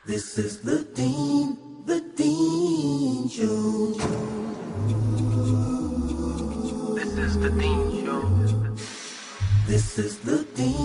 This is the Dean Show. This is the Dean Show. This is the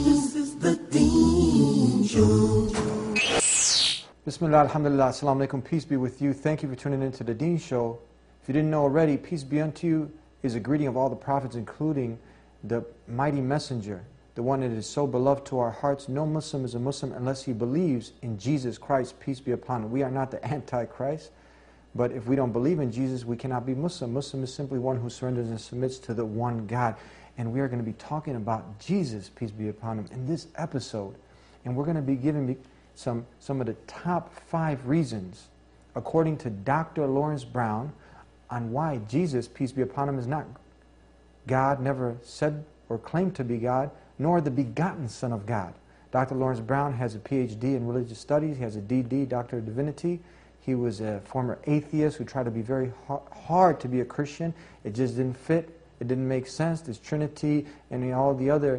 Dean Show. Bismillah, alhamdulillah, assalamu alaikum, peace be with you. Thank you for tuning in to the Deen Show. If you didn't know already, peace be unto you is a greeting of all the prophets, including the mighty messenger, the one that is so beloved to our hearts. No Muslim is a Muslim unless he believes in Jesus Christ, peace be upon him. We are not the Antichrist, but if we don't believe in Jesus, we cannot be Muslim. Muslim is simply one who surrenders and submits to the one God. And we are going to be talking about Jesus, peace be upon him, in this episode. And we're going to be giving some of the top 5 reasons, according to Dr. Lawrence Brown, on why Jesus, peace be upon him, is not God, never said or claimed to be God, nor the begotten Son of God. Dr. Lawrence Brown has a PhD in religious studies. He has a DD, Doctor of Divinity. He was a former atheist who tried to be very hard to be a Christian. It just didn't fit. It didn't make sense. This Trinity and all the other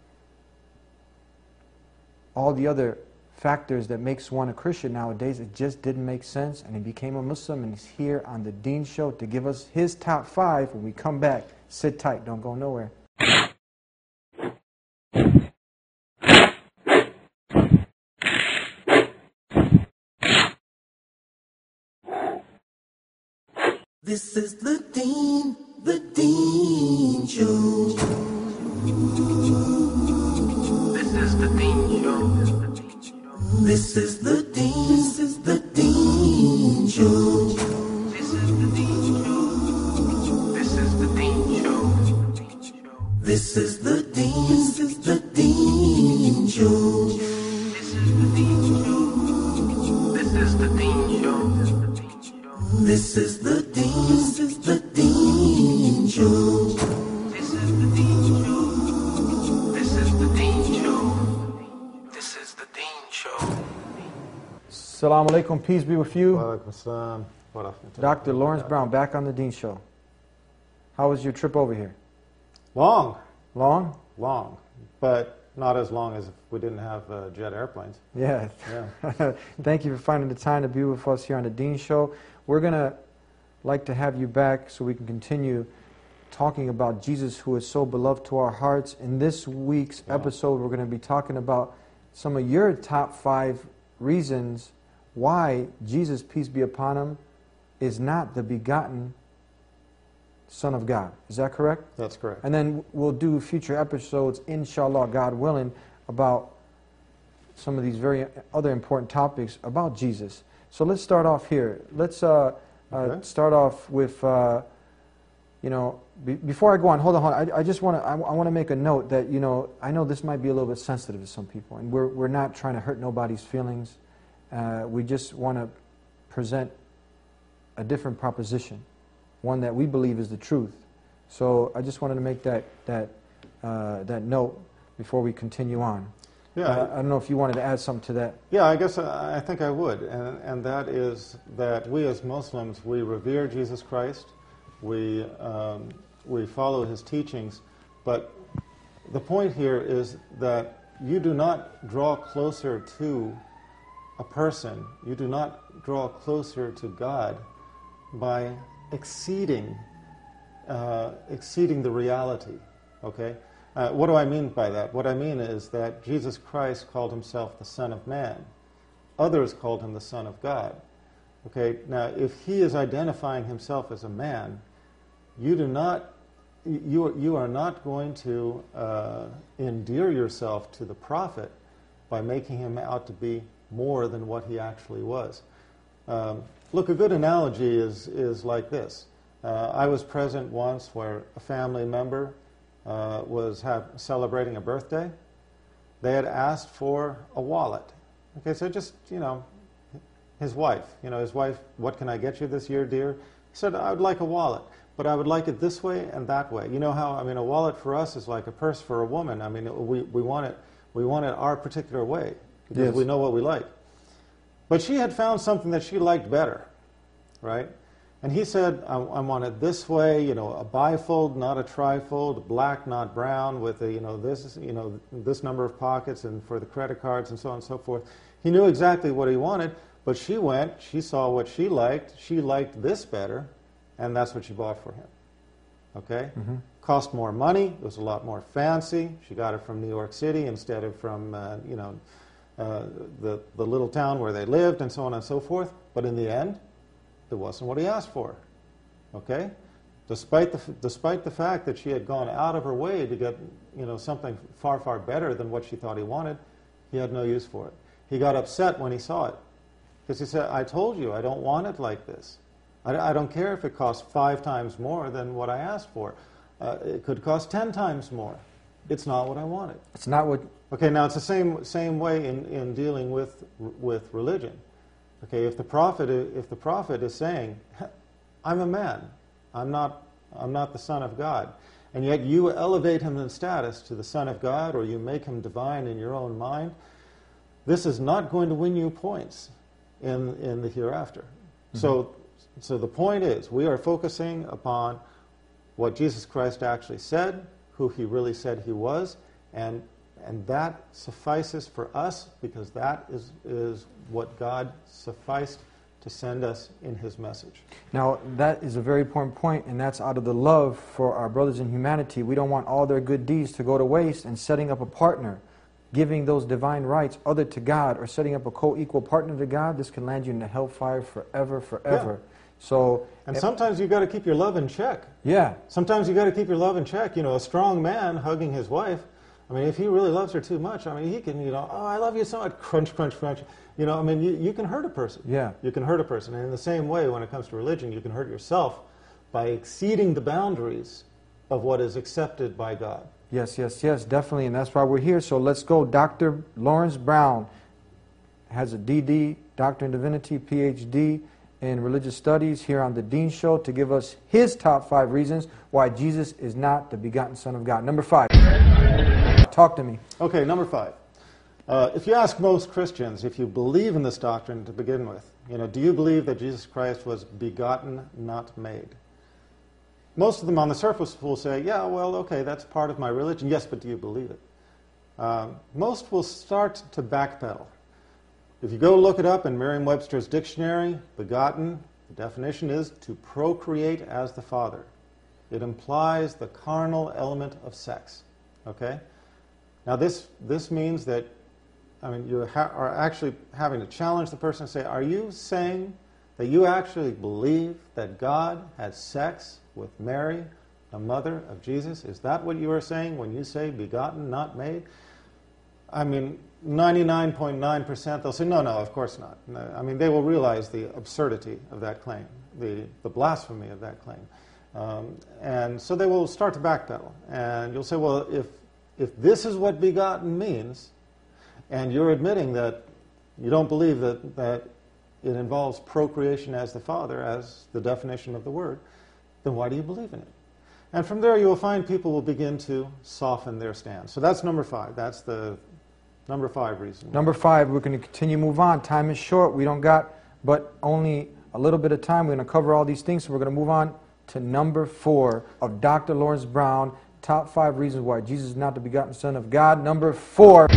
factors that makes one a Christian nowadays, it just didn't make sense, and he became a Muslim, and he's here on the Deen Show to give us his top 5. When we come back, sit tight, don't go nowhere. This is the Dean Show. This is the Dean Show. This is the Dean Show. This is the Dean Show. This is the Dean Show. This is the Dean Show. This is the Dean Show. This is the Dean Show. This is the Dean Show. This is the Dean Show. This is the Dean Show. This is the Dean Show. Assalamu alaikum, peace be with you. Walaikum assalam wa rahmatullahi. Dr. Lawrence Brown, back on the Deen Show. How was your trip over here? Long, but not as long as if we didn't have jet airplanes. Yeah. Yeah. Thank you for finding the time to be with us here on the Deen Show. We're going to like to have you back so we can continue talking about Jesus, who is so beloved to our hearts. In this week's episode, we're going to be talking about some of your top 5 reasons why Jesus, peace be upon him, is not the begotten Son of God. Is that correct? That's correct. And then we'll do future episodes, inshallah, God willing, about some of these very other important topics about Jesus. So let's start off here. Let's start off with, before I go on, hold on. I just want to make a note that, I know this might be a little bit sensitive to some people, and we're not trying to hurt nobody's feelings. We just want to present a different proposition, one that we believe is the truth. So I just wanted to make that note before we continue on. Yeah, I don't know if you wanted to add something to that. Yeah, I guess I think I would, and that is that we as Muslims, we revere Jesus Christ, we follow his teachings, but the point here is that you do not draw closer to a person, you do not draw closer to God by exceeding the reality, okay? What do I mean by that? What I mean is that Jesus Christ called himself the Son of Man. Others called him the Son of God. Okay, now if he is identifying himself as a man, you are not going to endear yourself to the prophet by making him out to be more than what he actually was. Look, a good analogy is like this. I was present once where a family member was celebrating a birthday. They had asked for a wallet. Okay, so just, his wife, what can I get you this year, dear? He said, I would like a wallet, but I would like it this way and that way. You know how, a wallet for us is like a purse for a woman. We want it our particular way because we know what we like. But she had found something that she liked better, right? And he said, I want it this way, a bifold, not a trifold, black, not brown, with this number of pockets and for the credit cards and so on and so forth. He knew exactly what he wanted, But she went, she saw what she liked this better, and that's what she bought for him. Okay? Mm-hmm. Cost more money, it was a lot more fancy. She got it from New York City instead of from, the little town where they lived, and so on and so forth. But in the end, it wasn't what he asked for. Okay? Despite the fact that she had gone out of her way to get, something far, far better than what she thought he wanted, he had no use for it. He got upset when he saw it. Because he said, I told you, I don't want it like this. I don't care if it costs 5 times more than what I asked for. It could cost 10 times more. It's not what I wanted. It's not what... Okay, now it's the same way in dealing with religion. Okay, if the prophet is saying, I'm a man, I'm not the Son of God, and yet you elevate him in status to the Son of God, or you make him divine in your own mind, this is not going to win you points in the hereafter. Mm-hmm. So the point is, we are focusing upon what Jesus Christ actually said, who he really said he was, and that suffices for us, because that is what God sufficed to send us in his message. Now, that is a very important point, and that's out of the love for our brothers in humanity. We don't want all their good deeds to go to waste, and setting up a partner, giving those divine rights other to God, or setting up a co-equal partner to God, this can land you in the hellfire forever, forever. Yeah. So, and sometimes you've got to keep your love in check. Yeah. Sometimes you've got to keep your love in check. A strong man hugging his wife, I mean, if he really loves her too much, I mean, he can, oh, I love you so much, crunch, crunch, crunch. I mean, you can hurt a person. Yeah. You can hurt a person. And in the same way, when it comes to religion, you can hurt yourself by exceeding the boundaries of what is accepted by God. Yes, definitely. And that's why we're here. So let's go. Dr. Lawrence Brown has a DD, Doctor in Divinity, PhD in Religious Studies, here on The Dean Show to give us his top 5 reasons why Jesus is not the begotten Son of God. Number 5. Talk to me. Okay, number 5. If you ask most Christians if you believe in this doctrine to begin with, do you believe that Jesus Christ was begotten, not made? Most of them on the surface will say, yeah, well, okay, that's part of my religion. Yes, but do you believe it? Most will start to backpedal. If you go look it up in Merriam-Webster's dictionary, begotten, the definition is to procreate as the Father. It implies the carnal element of sex. Okay? Now this means that, you are actually having to challenge the person and say, are you saying that you actually believe that God had sex with Mary, the mother of Jesus? Is that what you are saying when you say begotten, not made? 99.9% they'll say, no, of course not. They will realize the absurdity of that claim, the blasphemy of that claim. And so they will start to backpedal. And you'll say, well, if this is what begotten means, and you're admitting that you don't believe that it involves procreation as the Father, as the definition of the word, then why do you believe in it? And from there you will find people will begin to soften their stance. So that's number 5. That's the number 5 reason. Number 5, we're going to continue to move on. Time is short. We don't got but only a little bit of time. We're going to cover all these things, so we're going to move on to number 4 of Dr. Lawrence Brown, top 5 reasons why Jesus is not the begotten Son of God. Number 4.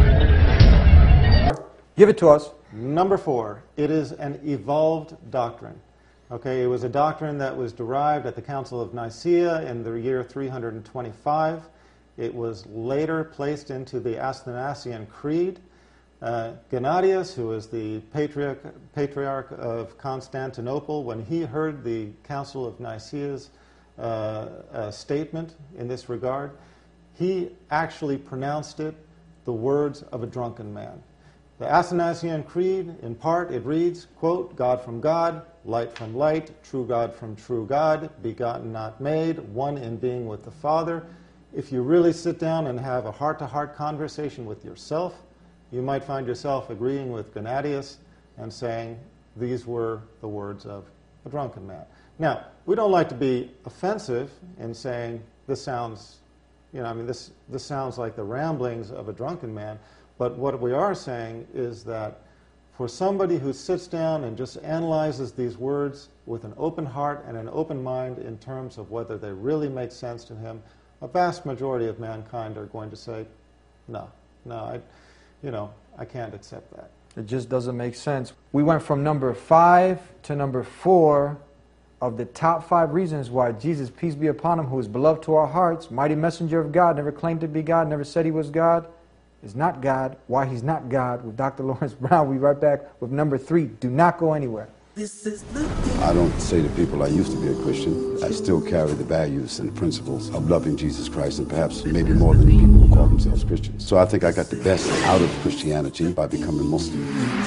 Give it to us. Number 4, it is an evolved doctrine. Okay, it was a doctrine that was derived at the Council of Nicaea in the year 325. It was later placed into the Athanasian Creed. Gennadius, who was the patriarch of Constantinople, when he heard the Council of Nicaea's statement in this regard, he actually pronounced it the words of a drunken man. The Athanasian Creed, in part, it reads, quote, God from God, light from light, true God from true God, begotten not made, one in being with the Father. If you really sit down and have a heart-to-heart conversation with yourself, you might find yourself agreeing with Gennadius and saying these were the words of a drunken man. Now, we don't like to be offensive in saying this sounds, this sounds like the ramblings of a drunken man, but what we are saying is that for somebody who sits down and just analyzes these words with an open heart and an open mind in terms of whether they really make sense to him, a vast majority of mankind are going to say, no, I can't accept that. It just doesn't make sense. We went from number 5 to number 4 of the top 5 reasons why Jesus, peace be upon him, who is beloved to our hearts, mighty messenger of God, never claimed to be God, never said he was God, is not God. Why he's not God with Dr. Lawrence Brown. We'll be right back with number 3. Do not go anywhere. This is the dean. I don't say to people I used to be a Christian. I still carry the values and principles of loving Jesus Christ, and perhaps maybe more than people who call themselves Christians. So I think I got the best out of Christianity by becoming Muslim.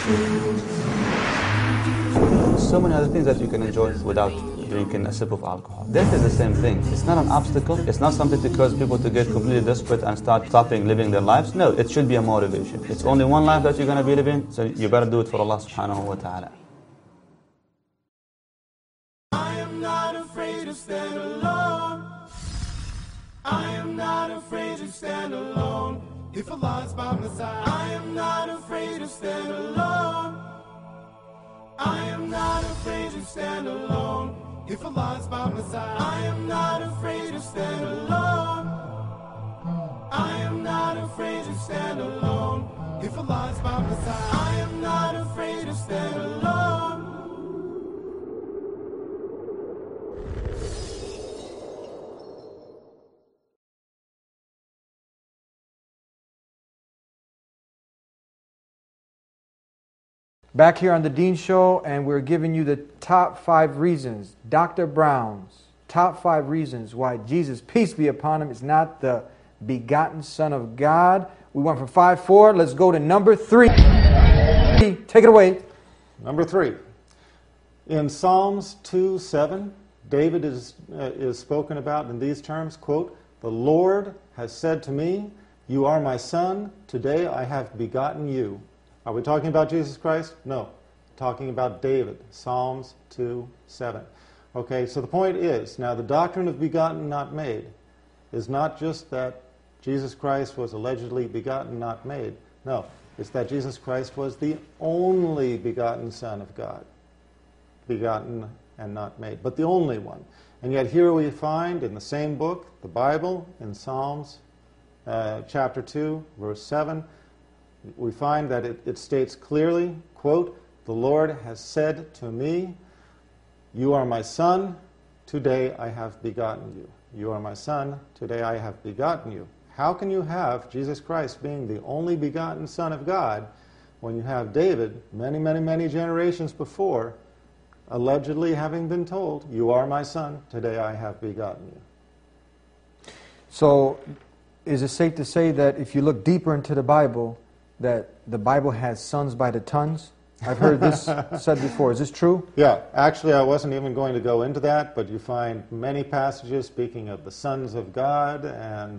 So many other things that you can enjoy without drinking a sip of alcohol. Death is the same thing. It's not an obstacle. It's not something to cause people to get completely desperate and start stopping living their lives. No, it should be a motivation. It's only one life that you're going to be living, so you better do it for Allah subhanahu wa ta'ala. I am not afraid to stand alone. I am not afraid to stand alone. If Allah is by my side, I am not afraid to stand alone. I am not afraid to stand alone. If Allah is by my side, I am not afraid to stand alone. I am not afraid to stand alone. If Allah is by my side, I am not afraid to stand alone. Back here on the Dean Show, and we're giving you the top 5 reasons, Dr. Brown's top 5 reasons why Jesus, peace be upon him, is not the begotten Son of God. We went from 5, 4. Let's go to number 3. Take it away. Number 3. In Psalms 2:7, David is spoken about in these terms, quote, "The Lord has said to me, you are my son, today I have begotten you." Are we talking about Jesus Christ? No. Talking about David, Psalms 2:7. Okay, so the point is, now the doctrine of begotten, not made, is not just that Jesus Christ was allegedly begotten, not made. No, it's that Jesus Christ was the only begotten Son of God. Begotten and not made, but the only one. And yet here we find in the same book, the Bible, in Psalms chapter 2, verse 7, we find that it states clearly, quote, "The Lord has said to me, you are my son, today I have begotten you." You are my son, today I have begotten you. How can you have Jesus Christ being the only begotten Son of God when you have David, many, many, many generations before, allegedly having been told, "You are my son, today I have begotten you"? So, is it safe to say that if you look deeper into the Bible, that the Bible has sons by the tons? I've heard this said before. Is this true? Yeah, actually I wasn't even going to go into that, but you find many passages speaking of the sons of God and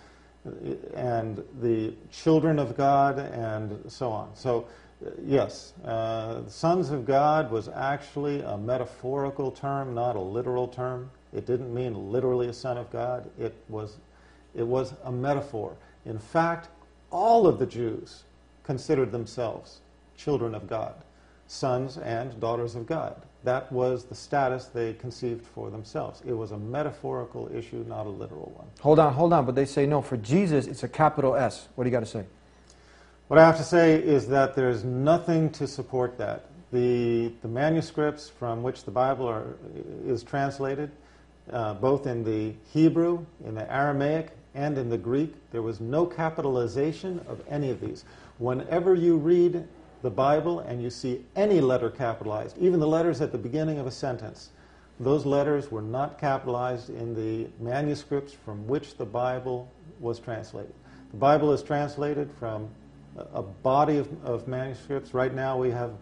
the children of God and so on. So yes, the sons of God was actually a metaphorical term, not a literal term. It didn't mean literally a son of God. It was a metaphor. In fact, all of the Jews considered themselves children of God, sons and daughters of God. That was the status they conceived for themselves. It was a metaphorical issue, not a literal one. Hold on, but they say no, for Jesus it's a capital S. What do you got to say? What I have to say is that there's nothing to support that. The manuscripts from which the Bible is translated, both in the Hebrew, in the Aramaic, and in the Greek, there was no capitalization of any of these. Whenever you read the Bible and you see any letter capitalized, even the letters at the beginning of a sentence, those letters were not capitalized in the manuscripts from which the Bible was translated. The Bible is translated from a body of manuscripts. Right now we have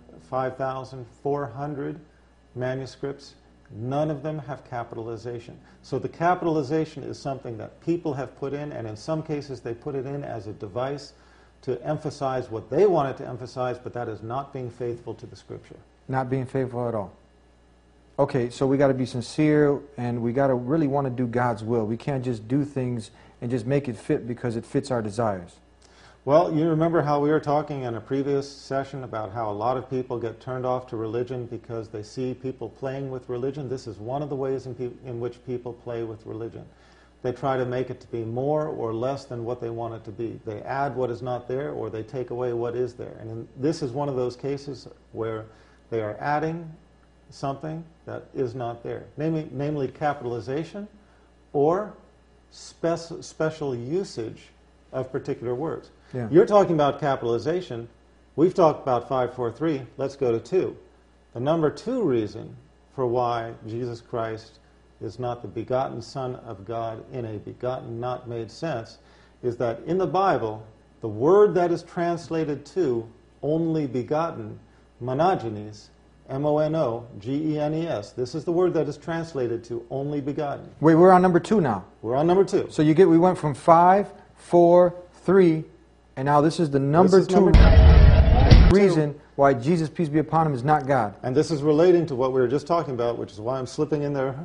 5,400 manuscripts. None of them have capitalization. So the capitalization is something that people have put in, and in some cases they put it in as a device to emphasize what they wanted to emphasize, but that is not being faithful to the Scripture. Not being faithful at all. Okay, so we got to be sincere, and we got to really want to do God's will. We can't just do things and just make it fit because it fits our desires. Well, you remember how we were talking in a previous session about how a lot of people get turned off to religion because they see people playing with religion. This is one of the ways in which people play with religion. they try to make it to be more or less than what they want it to be. They add what is not there, or they take away what is there. And this is one of those cases where they are adding something that is not there, namely capitalization or special usage of particular words. Yeah. You're talking about capitalization. We've talked about 543. Let's go to 2. The number 2 reason for why Jesus Christ is not the begotten Son of God in a begotten, not made sense, is that in the Bible, the word that is translated to only begotten, monogenes, M-O-N-O-G-E-N-E-S. This is the word that is translated to only begotten. Wait, we're on number 2 now. We're on number 2. So we went from 5, 4, 3, and now this is the number 2 reason why Jesus, peace be upon him, is not God. And this is relating to what we were just talking about, which is why I'm slipping in there.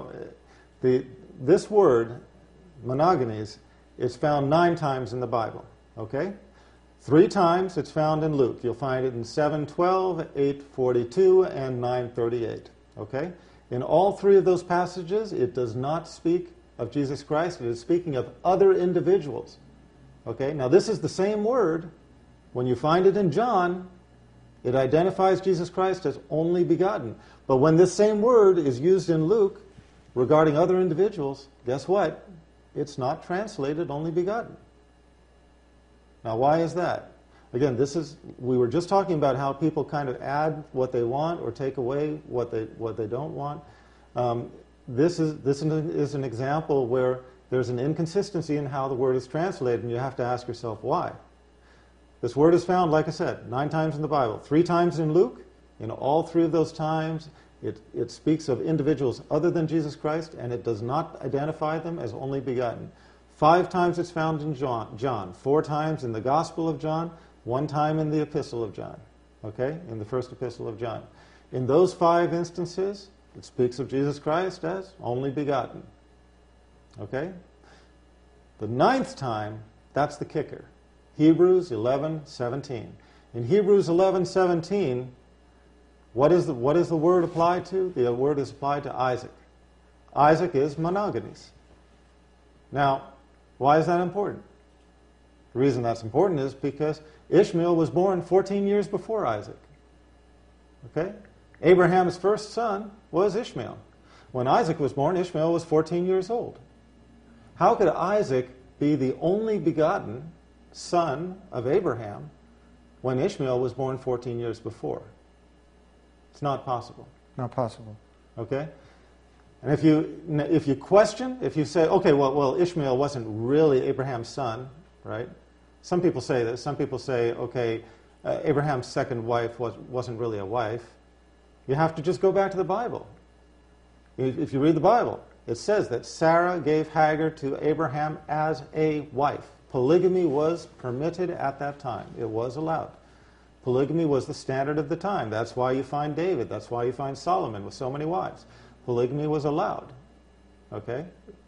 This word, monogenes, is found 9 times in the Bible. Okay? 3 times it's found in Luke. You'll find it in 7:12, 8:42, and 9:38. Okay? In all 3 of those passages, it does not speak of Jesus Christ. It is speaking of other individuals. Okay? Now this is the same word. When you find it in John, it identifies Jesus Christ as only begotten. But when this same word is used in Luke regarding other individuals, guess what? It's not translated only begotten. Now, why is that? Again, we were just talking about how people kind of add what they want or take away what they don't want. This is an example where there's an inconsistency in how the word is translated, and you have to ask yourself why. This word is found, like I said, 9 times in the Bible, 3 times in Luke. In all 3 of those times, it speaks of individuals other than Jesus Christ, and it does not identify them as only begotten. 5 times it's found in John, 4 times in the Gospel of John, 1 time in the Epistle of John, okay, in the first Epistle of John. In those 5 instances, it speaks of Jesus Christ as only begotten, okay? The 9th time, that's the kicker. Hebrews 11:17. In Hebrews 11:17, what is the word applied to? The word is applied to Isaac. Isaac is monogenes. Now, why is that important? The reason that's important is because Ishmael was born 14 years before Isaac. Okay? Abraham's first son was Ishmael. When Isaac was born, Ishmael was 14 years old. How could Isaac be the only begotten son of Abraham when Ishmael was born 14 years before? It's not possible. Not possible. Okay? And if you question, if you say, okay, well, Ishmael wasn't really Abraham's son, right? Some people say this. Some people say, okay, Abraham's second wife wasn't really a wife. You have to just go back to the Bible. If you read the Bible, it says that Sarah gave Hagar to Abraham as a wife. Polygamy was permitted at that time. It was allowed. Polygamy was the standard of the time. That's why you find David. That's why you find Solomon with so many wives. Polygamy was allowed. Okay?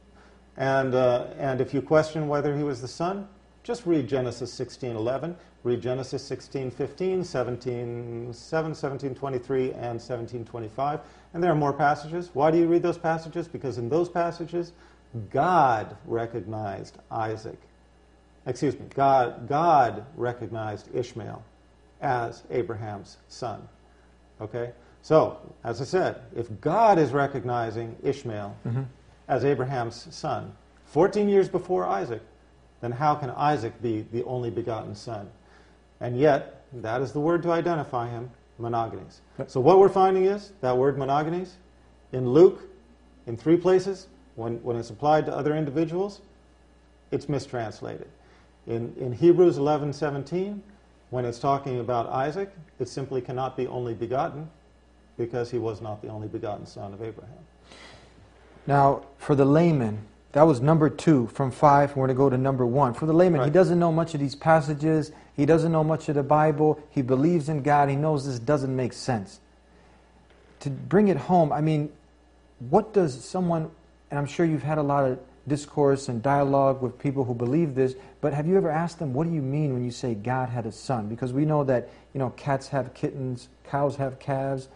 And if you question whether he was the son, just read Genesis 16:11, read Genesis 16:15, 17:7, 17:23, and 17:25. And there are more passages. Why do you read those passages? Because in those passages, God recognized Isaac. Excuse me, God recognized Ishmael as Abraham's son. Okay? So, as I said, if God is recognizing Ishmael as Abraham's son 14 years before Isaac, then how can Isaac be the only begotten son? And yet, that is the word to identify him, monogenes. So what we're finding is that word monogenes in Luke, in 3 places, when it's applied to other individuals, it's mistranslated. In Hebrews 11:17, when it's talking about Isaac, it simply cannot be only begotten because he was not the only begotten son of Abraham. Now, for the layman, that was number 2 from 5. We're going to go to number 1. For the layman, he doesn't know much of these passages. He doesn't know much of the Bible. He believes in God. He knows this doesn't make sense. To bring it home, I mean, what does someone, and I'm sure you've had a lot of discourse and dialogue with people who believe this, but have you ever asked them, what do you mean when you say God had a son? Because we know that, cats have kittens, cows have calves,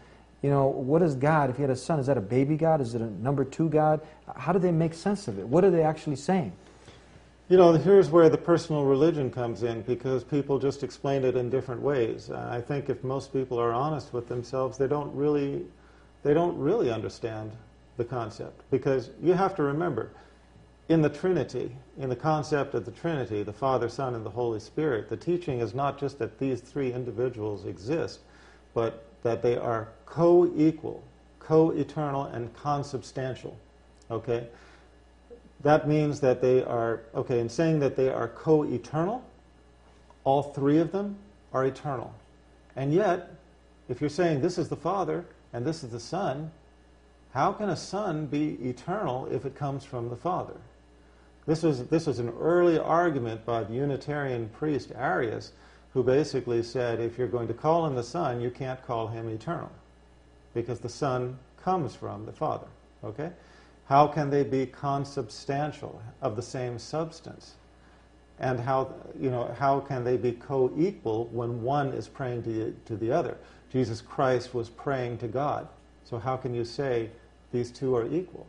You know, what is God? If he had a son, is that a baby God? Is it a number 2 God? How do they make sense of it? What are they actually saying? You know, here's where the personal religion comes in, because people just explain it in different ways. I think if most people are honest with themselves, they don't really understand the concept. Because you have to remember, in the Trinity, in the concept of the Trinity, the Father, Son, and the Holy Spirit, the teaching is not just that these 3 individuals exist, but that they are co-equal, co-eternal, and consubstantial. Okay? That means that they are, okay, in saying that they are co-eternal, all 3 of them are eternal. And yet, if you're saying this is the Father and this is the Son, how can a Son be eternal if it comes from the Father? This was an early argument by the Unitarian priest Arius, who basically said, if you're going to call him the Son, you can't call him eternal, because the Son comes from the Father. Okay? How can they be consubstantial, of the same substance? And how can they be co-equal when one is praying to the other? Jesus Christ was praying to God. So how can you say these 2 are equal?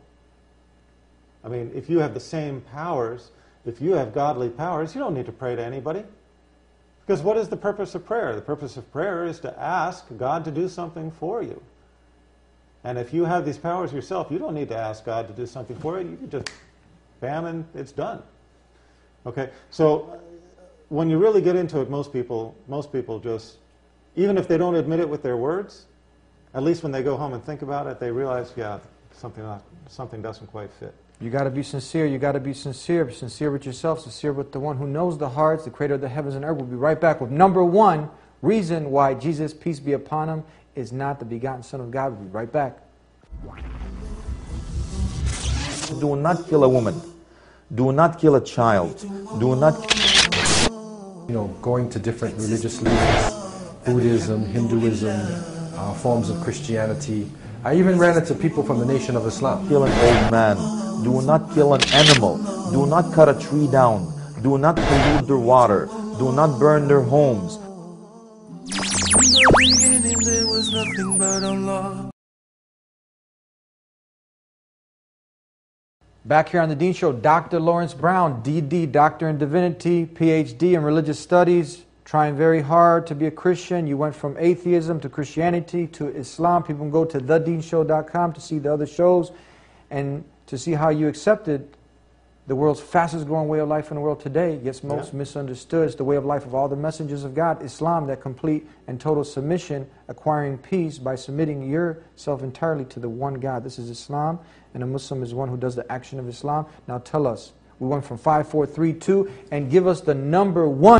I mean, if you have the same powers, if you have godly powers, you don't need to pray to anybody. Because what is the purpose of prayer? The purpose of prayer is to ask God to do something for you. And if you have these powers yourself, you don't need to ask God to do something for you. You can just, bam, and it's done. Okay? So when you really get into it, most people just, even if they don't admit it with their words, at least when they go home and think about it, they realize, yeah, something doesn't quite fit. You got to be sincere. You got to be sincere. Sincere with yourself. Sincere with the one who knows the hearts, the creator of the heavens and earth. We'll be right back with number 1 reason why Jesus, peace be upon him, is not the begotten Son of God. We'll be right back. Do not kill a woman. Do not kill a child. Do not... You know, going to different religious leaders, Buddhism, Hinduism, forms of Christianity. I even ran into people from the Nation of Islam. Kill an old man. Do not kill an animal. Do not cut a tree down. Do not pollute their water. Do not burn their homes. In the beginning there was nothing but Allah. Back here on the Dean Show, Dr. Lawrence Brown, DD, Doctor in Divinity, PhD in Religious Studies, trying very hard to be a Christian. You went from atheism to Christianity to Islam. People can go to thedeanshow.com to see the other shows and to see how you accepted the world's fastest growing way of life in the world today, gets most misunderstood. It's the way of life of all the messengers of God, Islam, that complete and total submission, acquiring peace by submitting yourself entirely to the one God. This is Islam, and a Muslim is one who does the action of Islam. Now tell us, we went from 5, 4, 3, 2, and give us the number 1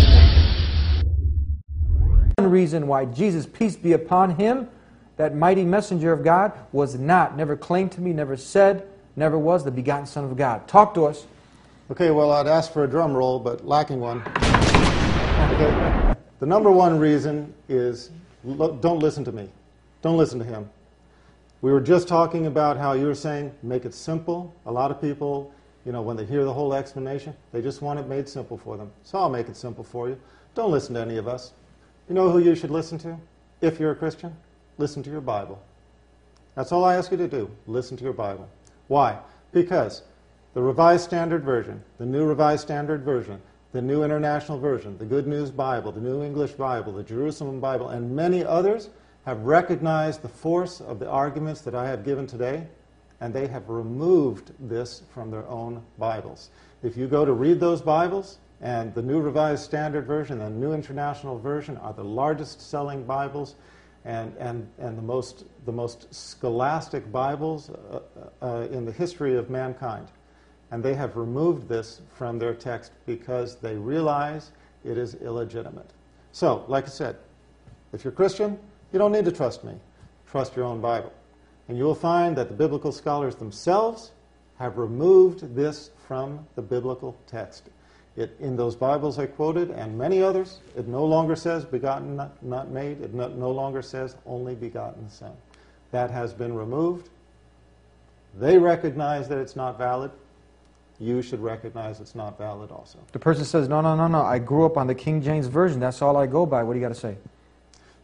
reason why Jesus, peace be upon him, that mighty messenger of God, was not, never claimed to be, never said, never was the begotten Son of God. Talk to us. Okay, well, I'd ask for a drum roll, but lacking one. Okay. The number 1 reason is, don't listen to me. Don't listen to him. We were just talking about how you were saying, make it simple. A lot of people, you know, when they hear the whole explanation, they just want it made simple for them. So I'll make it simple for you. Don't listen to any of us. You know who you should listen to? If you're a Christian, listen to your Bible. That's all I ask you to do. Listen to your Bible. Why? Because the Revised Standard Version, the New Revised Standard Version, the New International Version, the Good News Bible, the New English Bible, the Jerusalem Bible, and many others have recognized the force of the arguments that I have given today, and they have removed this from their own Bibles. If you go to read those Bibles, and the New Revised Standard Version and the New International Version are the largest selling Bibles and the most scholastic Bibles in the history of mankind. And they have removed this from their text because they realize it is illegitimate. So, like I said, if you're Christian, you don't need to trust me. Trust your own Bible. And you will find that the biblical scholars themselves have removed this from the biblical text. In those Bibles I quoted, and many others, it no longer says begotten, not made. It no longer says only begotten Son. That has been removed. They recognize that it's not valid. You should recognize it's not valid also. The person says, no, I grew up on the King James Version. That's all I go by. What do you got to say?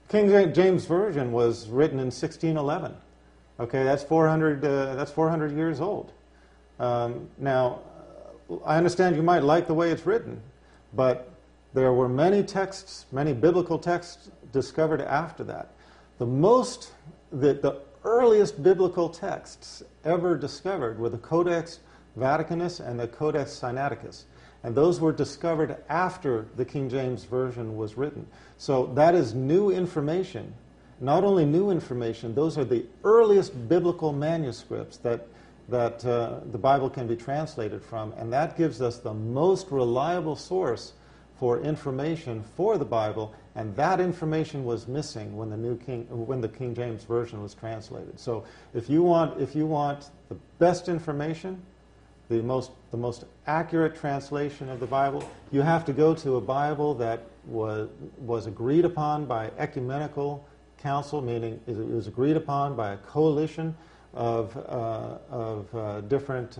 King James Version was written in 1611. Okay, that's 400 years old. Now, I understand you might like the way it's written, but there were many texts, many biblical texts discovered after that. The earliest biblical texts ever discovered were the Codex Vaticanus and the Codex Sinaiticus. And those were discovered after the King James Version was written. So that is new information. Not only new information, those are the earliest biblical manuscripts that the Bible can be translated from, and that gives us the most reliable source for information for the Bible, and that information was missing when the King James Version was translated. So if you want the best information, the most accurate translation of the Bible, you have to go to a Bible that was agreed upon by ecumenical council, meaning it was agreed upon by a coalition of different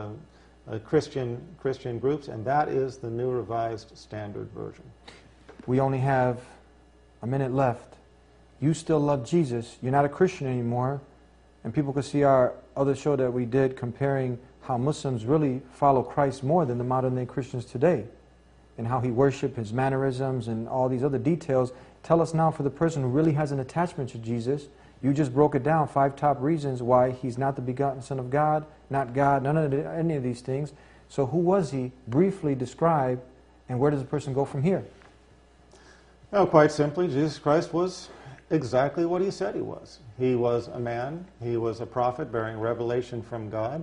Christian groups, and that is the New Revised Standard Version. We only have a minute left. You still love Jesus. You're not a Christian anymore. And people could see our other show that we did comparing how Muslims really follow Christ more than the modern day Christians today, and how he worship, his mannerisms, and all these other details. Tell us now, for the person who really has an attachment to Jesus, you just broke it down, 5 top reasons why he's not the begotten Son of God, not God, any of these things. So who was he? Briefly describe, and where does a person go from here? Well, quite simply, Jesus Christ was exactly what he said he was. He was a man. He was a prophet bearing revelation from God.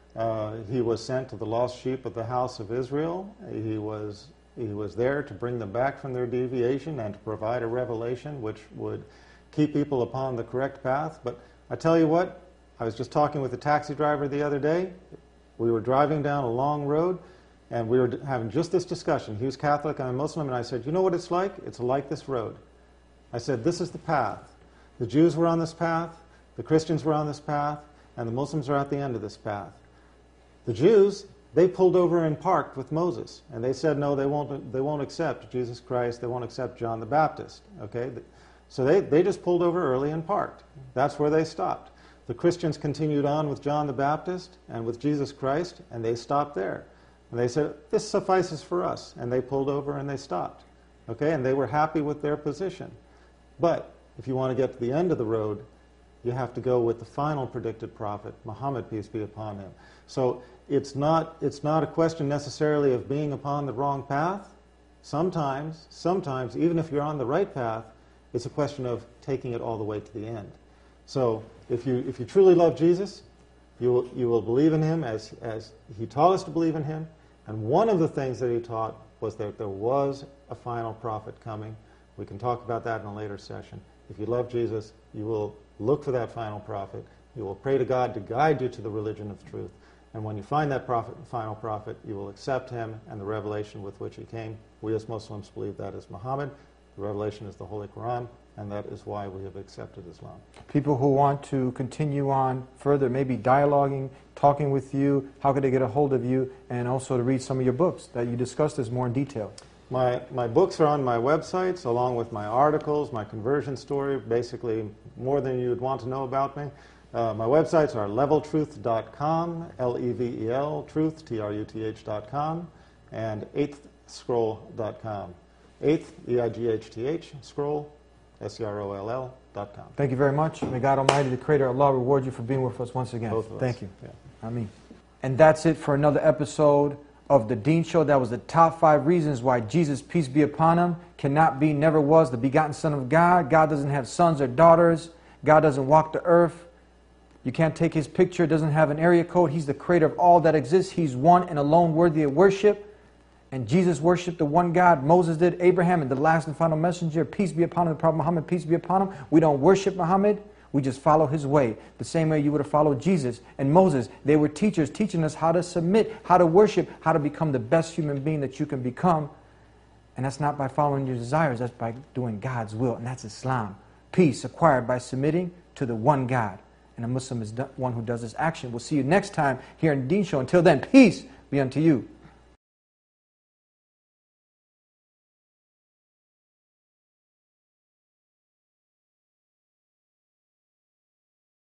He was sent to the lost sheep of the house of Israel. He was there to bring them back from their deviation and to provide a revelation which would keep people upon the correct path. But I tell you what, I was just talking with a taxi driver the other day. We were driving down a long road, and we were having just this discussion. He was Catholic and I'm Muslim, and I said, you know what it's like? It's like this road. I said, this is the path. The Jews were on this path, the Christians were on this path, and the Muslims are at the end of this path. The Jews, they pulled over and parked with Moses, and they said, no, they won't accept Jesus Christ, they won't accept John the Baptist. Okay? So they just pulled over early and parked. That's where they stopped. The Christians continued on with John the Baptist and with Jesus Christ, and they stopped there. And they said, this suffices for us. And they pulled over and they stopped. Okay? And they were happy with their position. But if you want to get to the end of the road, you have to go with the final predicted prophet, Muhammad, peace be upon him. So it's not a question necessarily of being upon the wrong path. Sometimes, even if you're on the right path, it's a question of taking it all the way to the end. So if you truly love Jesus, you will believe in him as he taught us to believe in him. And one of the things that he taught was that there was a final prophet coming. We can talk about that in a later session. If you love Jesus, you will look for that final prophet. You will pray to God to guide you to the religion of truth. And when you find that final prophet, you will accept him and the revelation with which he came. We as Muslims believe that is Muhammad. The revelation is the Holy Quran, and that is why we have accepted Islam. People who want to continue on further, maybe dialoguing, talking with you, how could they get a hold of you, and also to read some of your books that you discussed this more in detail? My books are on my websites, along with my articles, my conversion story, basically more than you'd want to know about me. My websites are leveltruth.com, L-E-V-E-L, truth, T-R-U-T-H.com, and eighthscroll.com. Eighth, E-I-G-H-T-H, scroll, S-C-R-O-L-L.com. Thank you very much. May God Almighty, the Creator, Allah, reward you for being with us once again. Both of us. Thank you. Yeah. Ameen. And that's it for another episode of The Deen Show. That was the top 5 reasons why Jesus, peace be upon him, cannot be, never was, the begotten Son of God. God doesn't have sons or daughters. God doesn't walk the earth. You can't take his picture. Doesn't have an area code. He's the creator of all that exists. He's one and alone worthy of worship. And Jesus worshipped the one God. Moses did, Abraham, and the last and final messenger, peace be upon him, the Prophet Muhammad, peace be upon him. We don't worship Muhammad. We just follow his way. The same way you would have followed Jesus and Moses. They were teachers teaching us how to submit, how to worship, how to become the best human being that you can become. And that's not by following your desires. That's by doing God's will. And that's Islam. Peace acquired by submitting to the one God. And a Muslim is one who does this action. We'll see you next time here in the Deen Show. Until then, peace be unto you.